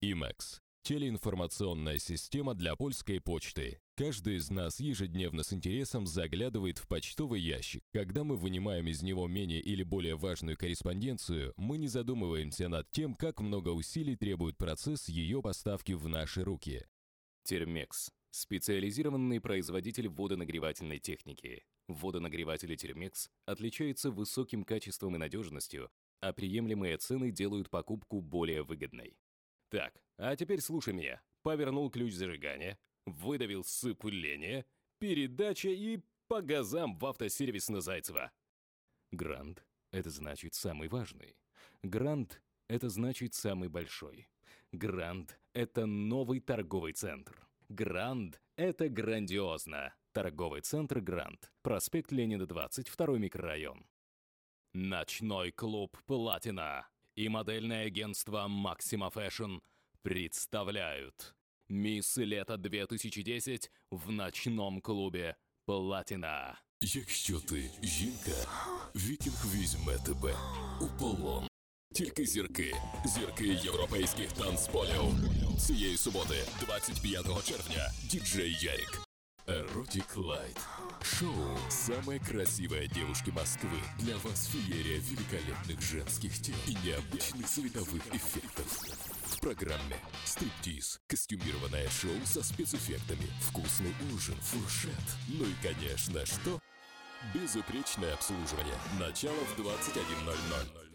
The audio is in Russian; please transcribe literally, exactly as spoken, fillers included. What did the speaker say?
Imex – телеинформационная система для польской почты. Каждый из нас ежедневно с интересом заглядывает в почтовый ящик. Когда мы вынимаем из него менее или более важную корреспонденцию, мы не задумываемся над тем, как много усилий требует процесс ее поставки в наши руки. Термекс – специализированный производитель водонагревательной техники. Водонагреватели Термекс отличаются высоким качеством и надежностью, а приемлемые цены делают покупку более выгодной. Так, а теперь слушай меня. Повернул ключ зажигания, выдавил сцепление, передача и по газам в автосервис на Зайцева. Гранд – это значит самый важный. Гранд – это значит самый большой. Гранд – это новый торговый центр. Гранд – это грандиозно. Торговый центр Гранд. Проспект Ленина, двадцать, второй микрорайон. Ночной клуб «Платина» и модельное агентство «Максима Фэшн» представляют «Мисс Лето две тисячі десять» в ночном клубе «Платина». Якщо ти жінка, Вікінг візьме тебе у полон. Тільки зірки, зірки європейських танцполів. Цієї суботи, двадцять п'ятого червня, діджей Ярик. Эротик Лайт. Шоу «Самые красивые девушки Москвы». Для вас феерия великолепных женских тел и необычных световых эффектов. В программе стриптиз, костюмированное шоу со спецэффектами, вкусный ужин, фуршет. Ну и, конечно, что? Безупречное обслуживание. Начало в двадцать один ноль ноль.